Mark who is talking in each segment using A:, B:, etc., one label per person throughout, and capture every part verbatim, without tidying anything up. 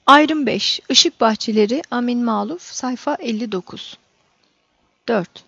A: Ayrım beş. Işık Bahçeleri, Amin Maluf, sayfa elli dokuz. dört.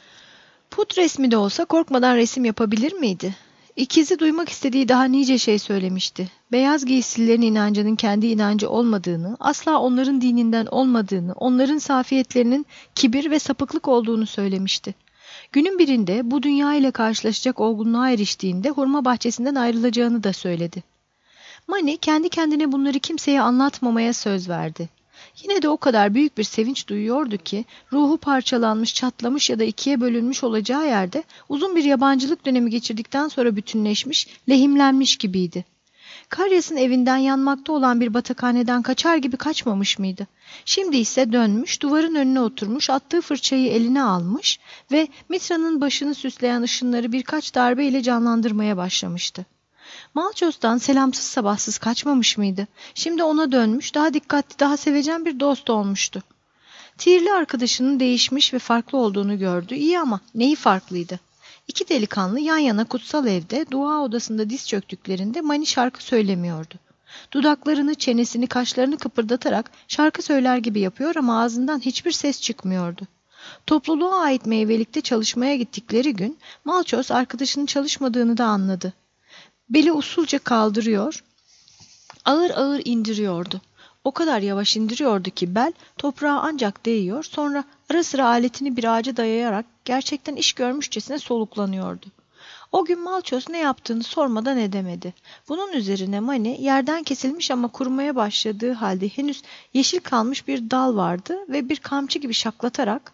A: Put resmi de olsa korkmadan resim yapabilir miydi? İkizi duymak istediği daha nice şey söylemişti. Beyaz giysilerin inancının kendi inancı olmadığını, asla onların dininden olmadığını, onların safiyetlerinin kibir ve sapıklık olduğunu söylemişti. Günün birinde bu dünya ile karşılaşacak olgunluğa eriştiğinde hurma bahçesinden ayrılacağını da söyledi. Mani kendi kendine bunları kimseye anlatmamaya söz verdi. Yine de o kadar büyük bir sevinç duyuyordu ki ruhu parçalanmış, çatlamış ya da ikiye bölünmüş olacağı yerde uzun bir yabancılık dönemi geçirdikten sonra bütünleşmiş, lehimlenmiş gibiydi. Karyas'ın evinden yanmakta olan bir batakhaneden kaçar gibi kaçmamış mıydı? Şimdi ise dönmüş, duvarın önüne oturmuş, attığı fırçayı eline almış ve Mitra'nın başını süsleyen ışınları birkaç darbe ile canlandırmaya başlamıştı. Malchos'tan selamsız sabahsız kaçmamış mıydı? Şimdi ona dönmüş, daha dikkatli, daha sevecen bir dost olmuştu. Tirli arkadaşının değişmiş ve farklı olduğunu gördü. İyi ama neyi farklıydı? İki delikanlı yan yana kutsal evde, dua odasında diz çöktüklerinde Mani şarkı söylemiyordu. Dudaklarını, çenesini, kaşlarını kıpırdatarak şarkı söyler gibi yapıyor ama ağzından hiçbir ses çıkmıyordu. Topluluğa ait meyvelikte çalışmaya gittikleri gün Malchos arkadaşının çalışmadığını da anladı. Beli usulca kaldırıyor, ağır ağır indiriyordu. O kadar yavaş indiriyordu ki bel toprağa ancak değiyor, sonra ara sıra aletini bir ağaca dayayarak gerçekten iş görmüşçesine soluklanıyordu. O gün Malchos ne yaptığını sormadan edemedi. Bunun üzerine Mani yerden kesilmiş ama kurumaya başladığı halde henüz yeşil kalmış bir dal vardı ve bir kamçı gibi şaklatarak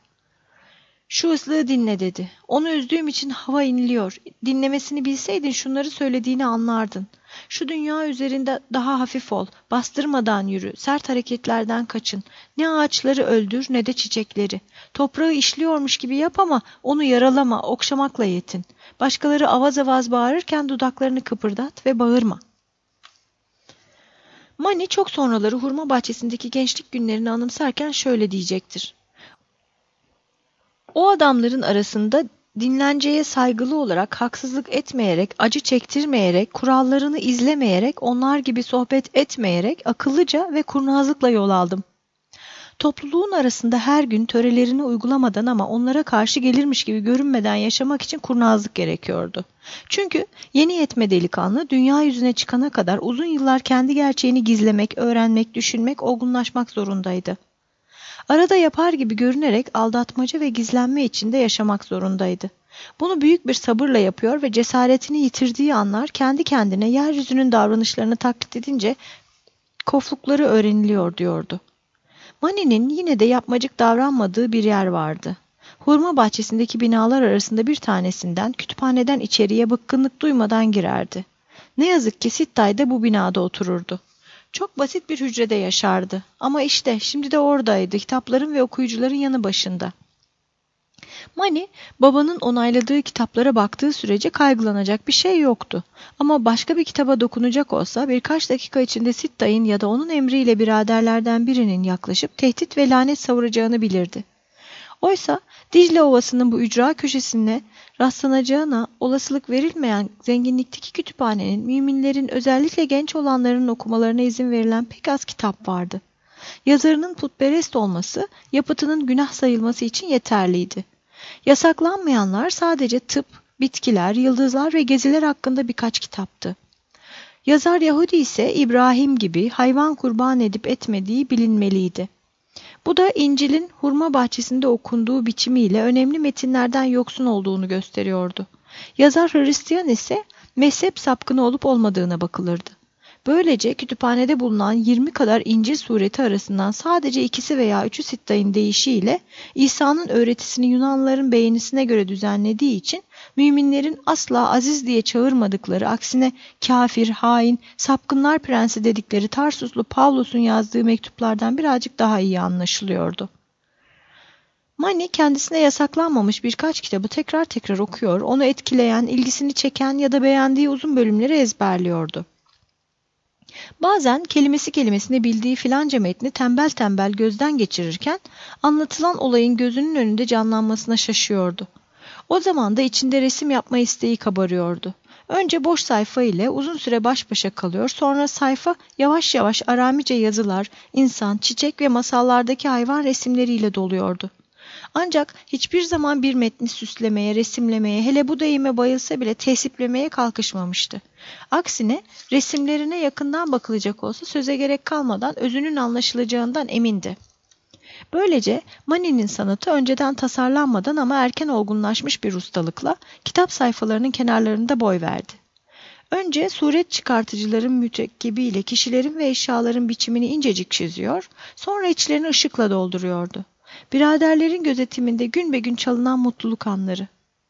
A: "Şu ıslığı dinle" dedi. "Onu üzdüğüm için hava inliyor. Dinlemesini bilseydin şunları söylediğini anlardın. Şu dünya üzerinde daha hafif ol. Bastırmadan yürü. Sert hareketlerden kaçın. Ne ağaçları öldür ne de çiçekleri. Toprağı işliyormuş gibi yap ama onu yaralama, okşamakla yetin. Başkaları avaz avaz bağırırken dudaklarını kıpırdat ve bağırma." Mani çok sonraları hurma bahçesindeki gençlik günlerini anımsarken şöyle diyecektir. O adamların arasında dinlenceye saygılı olarak, haksızlık etmeyerek, acı çektirmeyerek, kurallarını izlemeyerek, onlar gibi sohbet etmeyerek, akıllıca ve kurnazlıkla yol aldım. Topluluğun arasında her gün törelerini uygulamadan ama onlara karşı gelirmiş gibi görünmeden yaşamak için kurnazlık gerekiyordu. Çünkü yeni yetme delikanlı dünya yüzüne çıkana kadar uzun yıllar kendi gerçeğini gizlemek, öğrenmek, düşünmek, olgunlaşmak zorundaydı. Arada yapar gibi görünerek aldatmaca ve gizlenme içinde yaşamak zorundaydı. Bunu büyük bir sabırla yapıyor ve cesaretini yitirdiği anlar kendi kendine yeryüzünün davranışlarını taklit edince koflukları öğreniliyor diyordu. Mani'nin yine de yapmacık davranmadığı bir yer vardı. Hurma bahçesindeki binalar arasında bir tanesinden, kütüphaneden içeriye bıkkınlık duymadan girerdi. Ne yazık ki Sittay da bu binada otururdu. Çok basit bir hücrede yaşardı. Ama işte şimdi de oradaydı, kitapların ve okuyucuların yanı başında. Mani, babanın onayladığı kitaplara baktığı sürece kaygılanacak bir şey yoktu. Ama başka bir kitaba dokunacak olsa birkaç dakika içinde Sittay'ın ya da onun emriyle biraderlerden birinin yaklaşıp tehdit ve lanet savuracağını bilirdi. Oysa Dicle Ovası'nın bu ücra köşesine rastlanacağına olasılık verilmeyen zenginlikteki kütüphanenin müminlerin, özellikle genç olanların okumalarına izin verilen pek az kitap vardı. Yazarının putperest olması, yapıtının günah sayılması için yeterliydi. Yasaklanmayanlar sadece tıp, bitkiler, yıldızlar ve geziler hakkında birkaç kitaptı. Yazar Yahudi ise İbrahim gibi hayvan kurban edip etmediği bilinmeliydi. Bu da İncil'in hurma bahçesinde okunduğu biçimiyle önemli metinlerden yoksun olduğunu gösteriyordu. Yazar Hristiyan ise mezhep sapkını olup olmadığına bakılırdı. Böylece kütüphanede bulunan yirmi kadar İncil sureti arasından sadece ikisi veya üçü Sittay'ın deyişiyle İsa'nın öğretisini Yunanlıların beğenisine göre düzenlediği için müminlerin asla aziz diye çağırmadıkları, aksine kafir, hain, sapkınlar prensi dedikleri Tarsuslu Pavlus'un yazdığı mektuplardan birazcık daha iyi anlaşılıyordu. Mani kendisine yasaklanmamış birkaç kitabı tekrar tekrar okuyor, onu etkileyen, ilgisini çeken ya da beğendiği uzun bölümleri ezberliyordu. Bazen kelimesi kelimesine bildiği filanca metni tembel tembel gözden geçirirken anlatılan olayın gözünün önünde canlanmasına şaşıyordu. O zaman da içinde resim yapma isteği kabarıyordu. Önce boş sayfa ile uzun süre baş başa kalıyor, sonra sayfa yavaş yavaş Aramice yazılar, insan, çiçek ve masallardaki hayvan resimleriyle doluyordu. Ancak hiçbir zaman bir metni süslemeye, resimlemeye, hele bu deyime bayılsa bile tesiplemeye kalkışmamıştı. Aksine resimlerine yakından bakılacak olsa söze gerek kalmadan özünün anlaşılacağından emindi. Böylece Mani'nin sanatı önceden tasarlanmadan ama erken olgunlaşmış bir ustalıkla kitap sayfalarının kenarlarında boy verdi. Önce suret çıkartıcıların mürekkebiyle kişilerin ve eşyaların biçimini incecik çiziyor, sonra içlerini ışıkla dolduruyordu. Biraderlerin gözetiminde gün be gün çalınan mutluluk anları.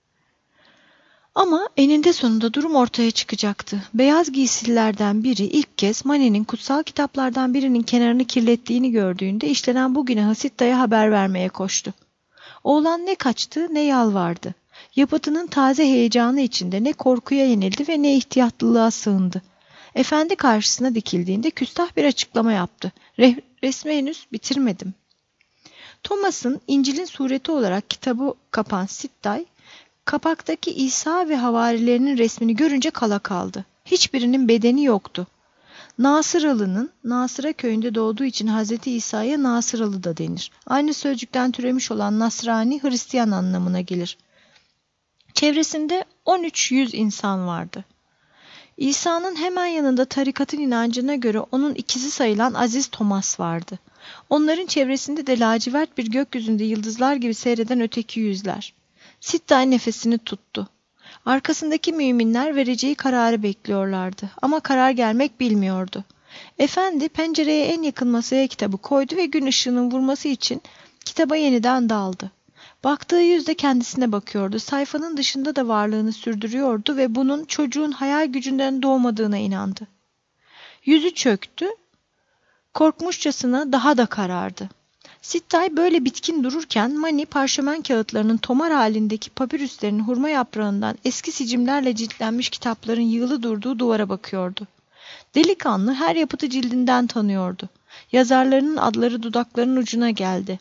A: Ama eninde sonunda durum ortaya çıkacaktı. Beyaz giysililerden biri ilk kez Mani'nin kutsal kitaplardan birinin kenarını kirlettiğini gördüğünde işlenen bu günahı Sitta'ya haber vermeye koştu. Oğlan ne kaçtı ne yalvardı. Yapıtının taze heyecanı içinde ne korkuya yenildi ve ne ihtiyatlılığa sığındı. Efendi karşısına dikildiğinde küstah bir açıklama yaptı. Re- resmi henüz bitirmedim. Thomas'ın İncil'in sureti olarak kitabı kapan Sittay, kapaktaki İsa ve havarilerinin resmini görünce kala kaldı. Hiçbirinin bedeni yoktu. Nasıralı'nın Nasıra köyünde doğduğu için Hazreti İsa'ya Nasıralı da denir. Aynı sözcükten türemiş olan Nasrani, Hristiyan anlamına gelir. Çevresinde on üç yüz insan vardı. İsa'nın hemen yanında tarikatın inancına göre onun ikizi sayılan Aziz Thomas vardı. Onların çevresinde de lacivert bir gökyüzünde yıldızlar gibi seyreden öteki yüzler. Sittay nefesini tuttu. Arkasındaki müminler vereceği kararı bekliyorlardı ama karar gelmek bilmiyordu. Efendi pencereye en yakın masaya kitabı koydu ve gün ışığının vurması için kitaba yeniden daldı. Baktığı yüzde kendisine bakıyordu. Sayfanın dışında da varlığını sürdürüyordu ve bunun çocuğun hayal gücünden doğmadığına inandı. Yüzü çöktü, korkmuşçasına daha da karardı. Sittay böyle bitkin dururken Mani parşömen kağıtlarının tomar halindeki papirüslerin hurma yaprağından eski sicimlerle ciltlenmiş kitapların yığılı durduğu duvara bakıyordu. Delikanlı her yapıtı cildinden tanıyordu. Yazarlarının adları dudaklarının ucuna geldi.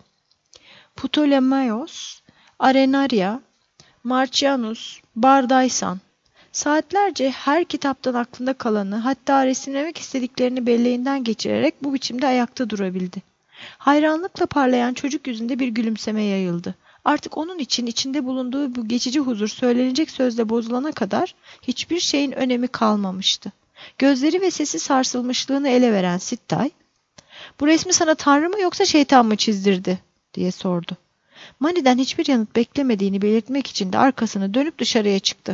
A: Ptolemaios, Arenaria, Marcianus, Bardaisan. Saatlerce her kitaptan aklında kalanı, hatta resimlemek istediklerini belleğinden geçirerek bu biçimde ayakta durabildi. Hayranlıkla parlayan çocuk yüzünde bir gülümseme yayıldı. Artık onun için içinde bulunduğu bu geçici huzur söylenecek sözle bozulana kadar hiçbir şeyin önemi kalmamıştı. Gözleri ve sesi sarsılmışlığını ele veren Sittay, "Bu resmi sana Tanrı mı yoksa şeytan mı çizdirdi?" diye sordu. Mani'den hiçbir yanıt beklemediğini belirtmek için de arkasını dönüp dışarıya çıktı.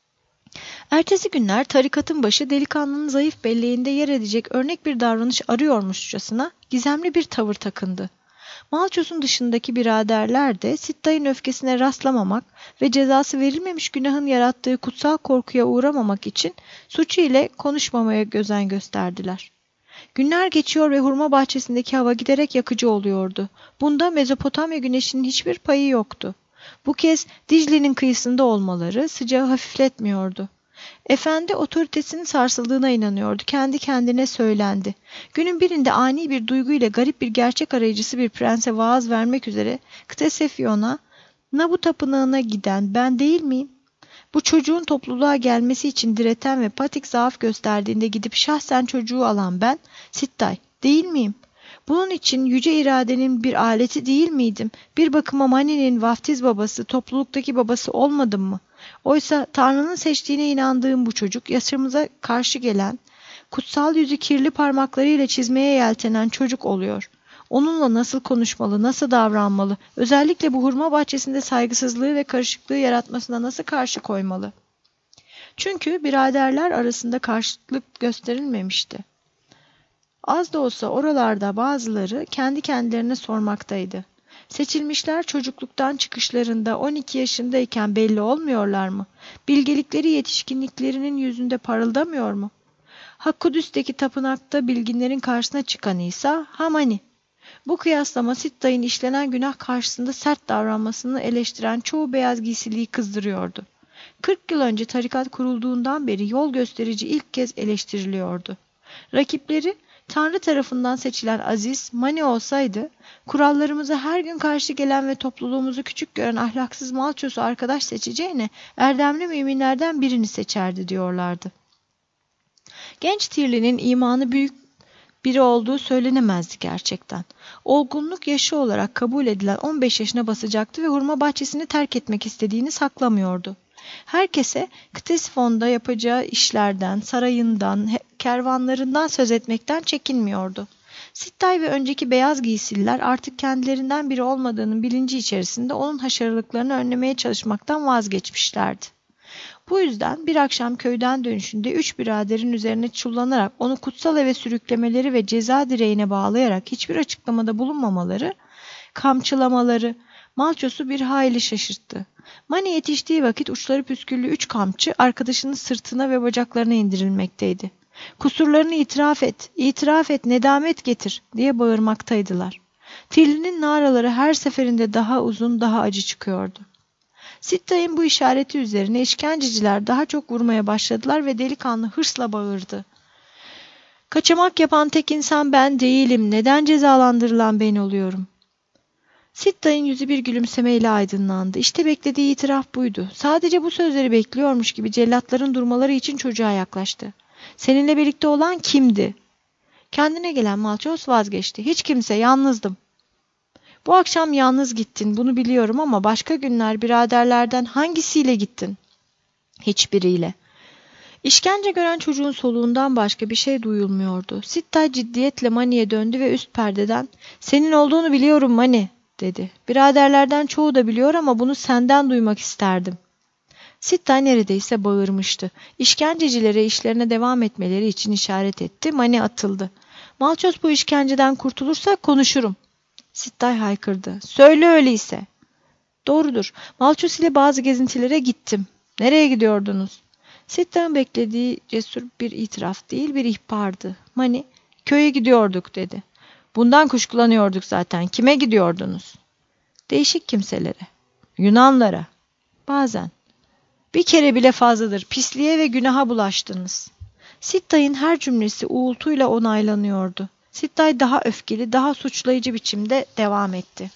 A: Ertesi günler tarikatın başı delikanlının zayıf belleğinde yer edecek örnek bir davranış arıyormuşçasına gizemli bir tavır takındı. Malchus'un dışındaki biraderler de Sittay'ın öfkesine rastlamamak ve cezası verilmemiş günahın yarattığı kutsal korkuya uğramamak için suçu ile konuşmamaya özen gösterdiler. Günler geçiyor ve hurma bahçesindeki hava giderek yakıcı oluyordu. Bunda Mezopotamya güneşinin hiçbir payı yoktu. Bu kez Dicle'nin kıyısında olmaları sıcağı hafifletmiyordu. Efendi otoritesinin sarsıldığına inanıyordu. Kendi kendine söylendi. Günün birinde ani bir duyguyla garip bir gerçek arayıcısı bir prense vaaz vermek üzere Ktesefyon'a, Nabu tapınağına giden ben değil miyim? Bu çocuğun topluluğa gelmesi için direten ve patik zaaf gösterdiğinde gidip şahsen çocuğu alan ben, Sittay, değil miyim? Bunun için yüce iradenin bir aleti değil miydim? Bir bakıma Mani'nin vaftiz babası, topluluktaki babası olmadım mı? Oysa Tanrı'nın seçtiğine inandığım bu çocuk, yaşımıza karşı gelen, kutsal yüzü kirli parmaklarıyla çizmeye yeltenen çocuk oluyor. Onunla nasıl konuşmalı, nasıl davranmalı, özellikle bu hurma bahçesinde saygısızlığı ve karışıklığı yaratmasına nasıl karşı koymalı? Çünkü biraderler arasında karşıtlık gösterilmemişti. Az da olsa oralarda bazıları kendi kendilerine sormaktaydı. Seçilmişler çocukluktan çıkışlarında on iki yaşındayken belli olmuyorlar mı? Bilgelikleri yetişkinliklerinin yüzünde parıldamıyor mu? Hakkudüs'teki tapınakta bilginlerin karşısına çıkan İsa, Hamani. Bu kıyaslama Sittay'ın işlenen günah karşısında sert davranmasını eleştiren çoğu beyaz giysiliyi kızdırıyordu. Kırk yıl önce tarikat kurulduğundan beri yol gösterici ilk kez eleştiriliyordu. Rakipleri Tanrı tarafından seçilen aziz Mani olsaydı, kurallarımıza her gün karşı gelen ve topluluğumuzu küçük gören ahlaksız Malchos'u arkadaş seçeceğine erdemli müminlerden birini seçerdi diyorlardı. Genç Tirli'nin imanı büyük biri olduğu söylenemezdi gerçekten. Olgunluk yaşı olarak kabul edilen on beş yaşına basacaktı ve hurma bahçesini terk etmek istediğini saklamıyordu. Herkese Ktesifon'da yapacağı işlerden, sarayından, kervanlarından söz etmekten çekinmiyordu. Sittay ve önceki beyaz giysililer artık kendilerinden biri olmadığının bilinci içerisinde onun haşarılıklarını önlemeye çalışmaktan vazgeçmişlerdi. Bu yüzden bir akşam köyden dönüşünde üç biraderin üzerine çullanarak onu kutsal eve sürüklemeleri ve ceza direğine bağlayarak hiçbir açıklamada bulunmamaları, kamçılamaları Malchos'u bir hayli şaşırttı. Mani yetiştiği vakit uçları püsküllü üç kamçı arkadaşının sırtına ve bacaklarına indirilmekteydi. Kusurlarını itiraf et, itiraf et, nedamet getir diye bağırmaktaydılar. Tirli'nin naraları her seferinde daha uzun, daha acı çıkıyordu. Sittay'ın bu işareti üzerine işkenceciler daha çok vurmaya başladılar ve delikanlı hırsla bağırdı. Kaçamak yapan tek insan ben değilim. Neden cezalandırılan ben oluyorum? Sittay'ın yüzü bir gülümsemeyle aydınlandı. İşte beklediği itiraf buydu. Sadece bu sözleri bekliyormuş gibi cellatların durmaları için çocuğa yaklaştı. Seninle birlikte olan kimdi? Kendine gelen Malchos vazgeçti. Hiç kimse, yalnızdım. Bu akşam yalnız gittin, bunu biliyorum ama başka günler biraderlerden hangisiyle gittin? Hiçbiriyle. İşkence gören çocuğun soluğundan başka bir şey duyulmuyordu. Sittay ciddiyetle Mani'ye döndü ve üst perdeden "Senin olduğunu biliyorum Mani," dedi. "Biraderlerden çoğu da biliyor ama bunu senden duymak isterdim." Sittay neredeyse bağırmıştı. İşkencecilere işlerine devam etmeleri için işaret etti. Mani atıldı. "Malchos bu işkenceden kurtulursa konuşurum." Sittay haykırdı. "Söyle öyleyse." "Doğrudur. Malchos ile bazı gezintilere gittim." "Nereye gidiyordunuz?" Sittay'ın beklediği cesur bir itiraf değil, bir ihbardı. Mani, "Köye gidiyorduk," dedi. "Bundan kuşkulanıyorduk zaten. Kime gidiyordunuz?" "Değişik kimselere." "Yunanlara." "Bazen." "Bir kere bile fazladır. Pisliğe ve günaha bulaştınız." Sittay'ın her cümlesi uğultuyla onaylanıyordu. Sittay daha öfkeli, daha suçlayıcı biçimde devam etti.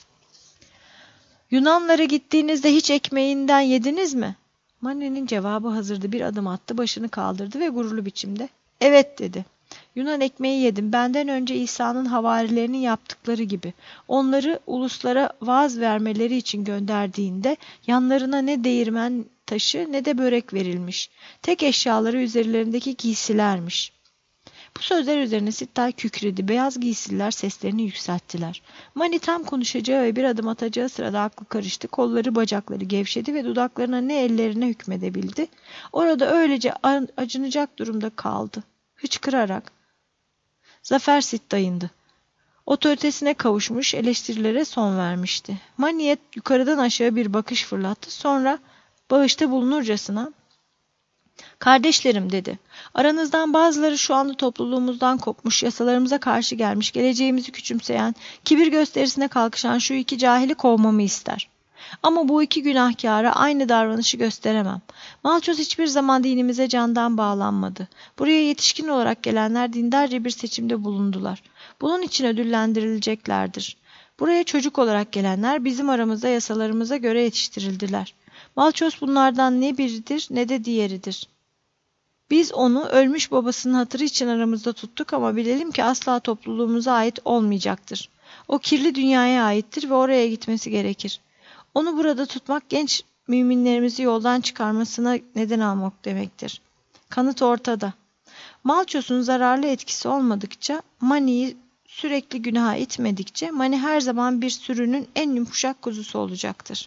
A: "Yunanlara gittiğinizde hiç ekmeğinden yediniz mi?" Mani'nin cevabı hazırdı. Bir adım attı, başını kaldırdı ve gururlu biçimde "Evet," dedi. "Yunan ekmeği yedim. Benden önce İsa'nın havarilerinin yaptıkları gibi. Onları uluslara vaaz vermeleri için gönderdiğinde yanlarına ne değirmen taşı ne de börek verilmiş. Tek eşyaları üzerlerindeki giysilermiş." Bu sözler üzerine Sittay kükredi. Beyaz giysililer seslerini yükselttiler. Mani tam konuşacağı ve bir adım atacağı sırada aklı karıştı. Kolları bacakları gevşedi ve dudaklarına ne ellerine hükmedebildi. Orada öylece acınacak durumda kaldı. Hıçkırarak. Zafer Sittay'ındı. Otoritesine kavuşmuş, eleştirilere son vermişti. Mani'ye yukarıdan aşağı bir bakış fırlattı. Sonra bağışta bulunurcasına "Kardeşlerim," dedi. "Aranızdan bazıları şu anda topluluğumuzdan kopmuş, yasalarımıza karşı gelmiş, geleceğimizi küçümseyen, kibir gösterisine kalkışan şu iki cahili kovmamı ister. Ama bu iki günahkâra aynı davranışı gösteremem. Malchos hiçbir zaman dinimize candan bağlanmadı. Buraya yetişkin olarak gelenler dindarca bir seçimde bulundular. Bunun için ödüllendirileceklerdir. Buraya çocuk olarak gelenler bizim aramızda yasalarımıza göre yetiştirildiler. Malchos bunlardan ne biridir ne de diğeridir. Biz onu ölmüş babasının hatırı için aramızda tuttuk ama bilelim ki asla topluluğumuza ait olmayacaktır. O kirli dünyaya aittir ve oraya gitmesi gerekir. Onu burada tutmak genç müminlerimizi yoldan çıkarmasına neden almak demektir. Kanıt ortada. Malchos'un zararlı etkisi olmadıkça, Mani'yi sürekli günaha itmedikçe Mani her zaman bir sürünün en yumuşak kuzusu olacaktır.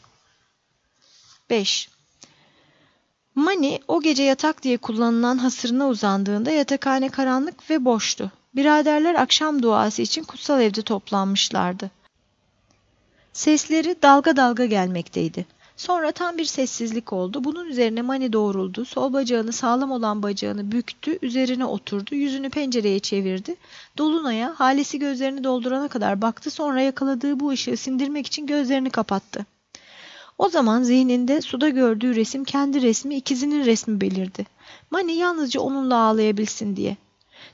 A: beş. Mani o gece yatak diye kullanılan hasırına uzandığında yatakhane karanlık ve boştu. Biraderler akşam duası için kutsal evde toplanmışlardı. Sesleri dalga dalga gelmekteydi. Sonra tam bir sessizlik oldu. Bunun üzerine Mani doğruldu. Sol bacağını, sağlam olan bacağını büktü. Üzerine oturdu. Yüzünü pencereye çevirdi. Dolunay'a halesi gözlerini doldurana kadar baktı. Sonra yakaladığı bu ışığı sindirmek için gözlerini kapattı. O zaman zihninde suda gördüğü resim kendi resmi, ikizinin resmi belirdi. Mani yalnızca onunla ağlayabilsin diye.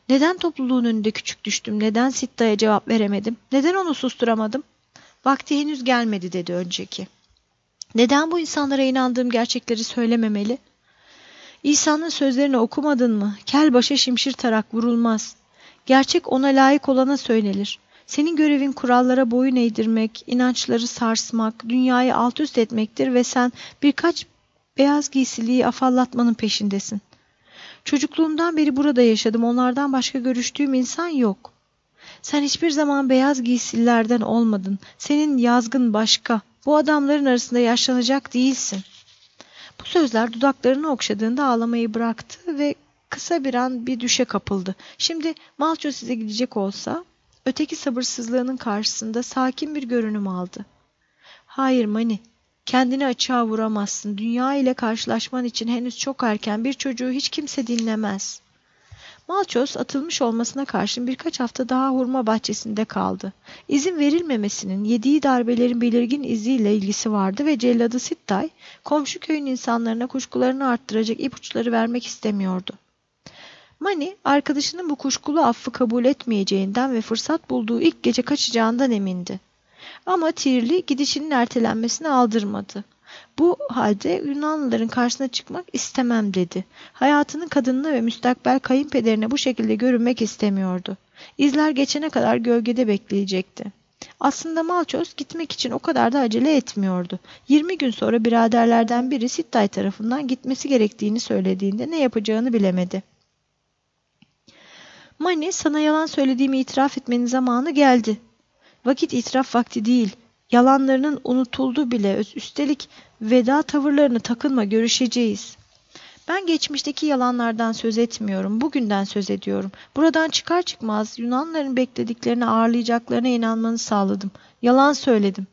A: Neden topluluğun önünde küçük düştüm? Neden Sitta'ya cevap veremedim? Neden onu susturamadım? Vakti henüz gelmedi dedi önceki. Neden bu insanlara inandığım gerçekleri söylememeli? İsa'nın sözlerini okumadın mı? Kel başa şimşir tarak vurulmaz. Gerçek ona layık olana söylenir. Senin görevin kurallara boyun eğdirmek, inançları sarsmak, dünyayı alt üst etmektir ve sen birkaç beyaz giysiliyi afallatmanın peşindesin. Çocukluğumdan beri burada yaşadım. Onlardan başka görüştüğüm insan yok. Sen hiçbir zaman beyaz giysililerden olmadın. Senin yazgın başka. Bu adamların arasında yaşlanacak değilsin. Bu sözler dudaklarını okşadığında ağlamayı bıraktı ve kısa bir an bir düşe kapıldı. Şimdi Malço size gidecek olsa, öteki sabırsızlığının karşısında sakin bir görünüm aldı. Hayır Mani, kendini açığa vuramazsın. Dünya ile karşılaşman için henüz çok erken. Bir çocuğu hiç kimse dinlemez. Malços atılmış olmasına karşın birkaç hafta daha hurma bahçesinde kaldı. İzin verilmemesinin yediği darbelerin belirgin iziyle ilgisi vardı ve celladı Sittay, komşu köyün insanlarına kuşkularını arttıracak ipuçları vermek istemiyordu. Mani, arkadaşının bu kuşkulu affı kabul etmeyeceğinden ve fırsat bulduğu ilk gece kaçacağından emindi. Ama Tirli gidişinin ertelenmesini aldırmadı. Bu halde Yunanlıların karşısına çıkmak istemem dedi. Hayatının kadınına ve müstakbel kayınpederine bu şekilde görünmek istemiyordu. İzler geçene kadar gölgede bekleyecekti. Aslında Malços gitmek için o kadar da acele etmiyordu. Yirmi gün sonra biraderlerden biri Sittay tarafından gitmesi gerektiğini söylediğinde ne yapacağını bilemedi. Mani, sana yalan söylediğimi itiraf etmenin zamanı geldi. Vakit itiraf vakti değil. Yalanlarının unutuldu bile. Üstelik veda tavırlarını takınma, görüşeceğiz. Ben geçmişteki yalanlardan söz etmiyorum. Bugünden söz ediyorum. Buradan çıkar çıkmaz Yunanların beklediklerini ağırlayacaklarına inanmanı sağladım. Yalan söyledim.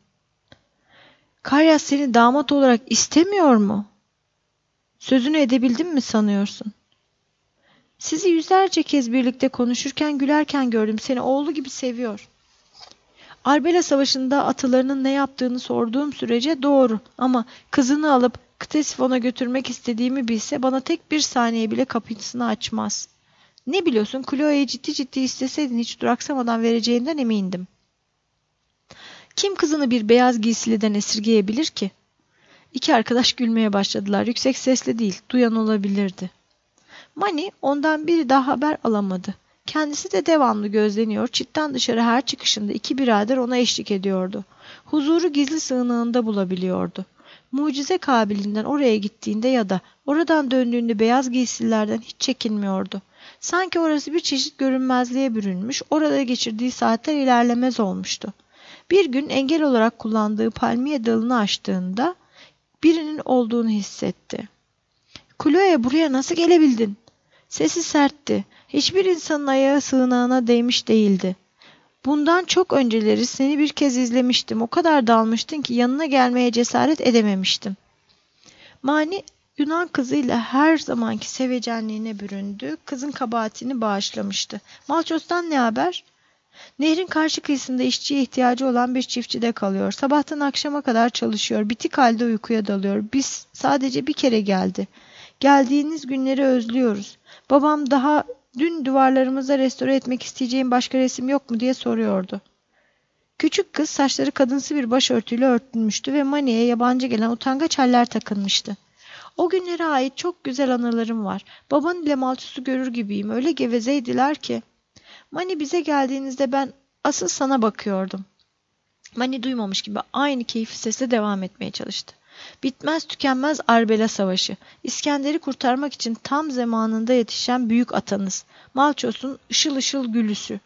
A: Karyas seni damat olarak istemiyor mu? Sözünü edebildim mi sanıyorsun? Sizi yüzlerce kez birlikte konuşurken, gülerken gördüm. Seni oğlu gibi seviyor. Arbela Savaşı'nda atalarının ne yaptığını sorduğum sürece doğru ama kızını alıp Ktesifon'a götürmek istediğimi bilse bana tek bir saniye bile kapısını açmaz. Ne biliyorsun, Chloe'yi ciddi ciddi isteseydin hiç duraksamadan vereceğinden emindim. Kim kızını bir beyaz giysiliden esirgeyebilir ki? İki arkadaş gülmeye başladılar. Yüksek sesle değil, duyan olabilirdi. Mani ondan biri daha haber alamadı. Kendisi de devamlı gözleniyor, çitten dışarı her çıkışında iki birader ona eşlik ediyordu. Huzuru gizli sığınağında bulabiliyordu. Mucize kabiliğinden oraya gittiğinde ya da oradan döndüğünde beyaz giysilerden hiç çekinmiyordu. Sanki orası bir çeşit görünmezliğe bürünmüş, orada geçirdiği saatler ilerlemez olmuştu. Bir gün engel olarak kullandığı palmiye dalını açtığında birinin olduğunu hissetti. "Chloe, buraya nasıl gelebildin?" Sesi sertti. Hiçbir insanın ayağı sığınağına değmiş değildi. "Bundan çok önceleri seni bir kez izlemiştim. O kadar dalmıştın ki yanına gelmeye cesaret edememiştim." Mani, Yunan kızıyla her zamanki sevecenliğine büründü. Kızın kabahatini bağışlamıştı. "Malços'tan ne haber?" "Nehrin karşı kıyısında işçiye ihtiyacı olan bir çiftçide kalıyor. Sabahtan akşama kadar çalışıyor. Bitik halde uykuya dalıyor. Biz sadece bir kere geldi. Geldiğiniz günleri özlüyoruz. Babam daha dün duvarlarımıza restore etmek isteyeceğim başka resim yok mu diye soruyordu." Küçük kız saçları kadınsı bir başörtüyle örtülmüştü ve Mani'ye yabancı gelen utangaç haller takınmıştı. "O günlere ait çok güzel anılarım var. Baban ile Malços'u görür gibiyim. Öyle gevezeydiler ki." "Mani, bize geldiğinizde ben asıl sana bakıyordum." Mani duymamış gibi aynı keyifli sesle devam etmeye çalıştı. "Bitmez tükenmez Arbela Savaşı. İskender'i kurtarmak için tam zamanında yetişen büyük atanız. Malços'un ışıl ışıl gülüsü."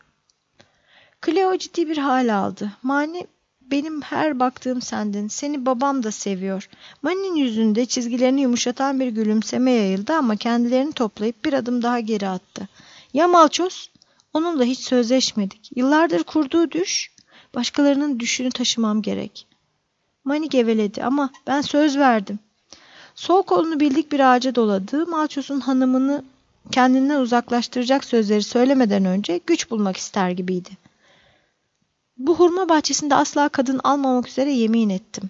A: Cleo ciddi bir hal aldı. "Mani, benim her baktığım sendin. Seni babam da seviyor." Mani'nin yüzünde çizgilerini yumuşatan bir gülümseme yayıldı ama kendilerini toplayıp bir adım daha geri attı. "Ya Malços? Onunla hiç sözleşmedik. Yıllardır kurduğu düş, başkalarının düşünü taşımam gerek." Mani geveledi. "Ama ben söz verdim." Sol kolunu bildik bir ağaca doladı. Malços'un hanımını kendinden uzaklaştıracak sözleri söylemeden önce güç bulmak ister gibiydi. "Bu hurma bahçesinde asla kadın almamak üzere yemin ettim.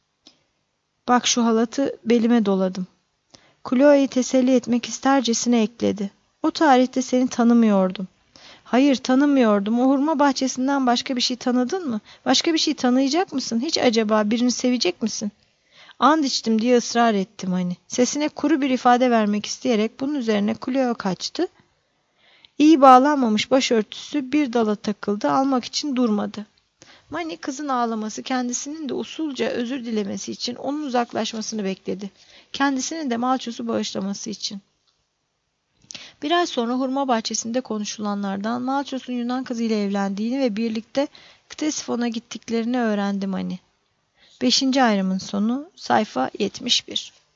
A: Bak şu halatı belime doladım." Chloe'yi teselli etmek istercesine ekledi. O tarihte seni tanımıyordum. Hayır, tanımıyordum. O hurma bahçesinden başka bir şey tanıdın mı? Başka bir şey tanıyacak mısın? Hiç acaba birini sevecek misin? And içtim diye ısrar ettim hani. Sesine kuru bir ifade vermek isteyerek bunun üzerine Cleo kaçtı. İyi bağlanmamış başörtüsü bir dala takıldı, almak için durmadı. Mani kızın ağlaması, kendisinin de usulca özür dilemesi için onun uzaklaşmasını bekledi. Kendisinin de Malchus'u bağışlaması için. Bir ay sonra hurma bahçesinde konuşulanlardan Malchus'un Yunan kızıyla evlendiğini ve birlikte Ktesifon'a gittiklerini öğrendi Mani. Beşinci ayrımın sonu, sayfa yetmiş bir.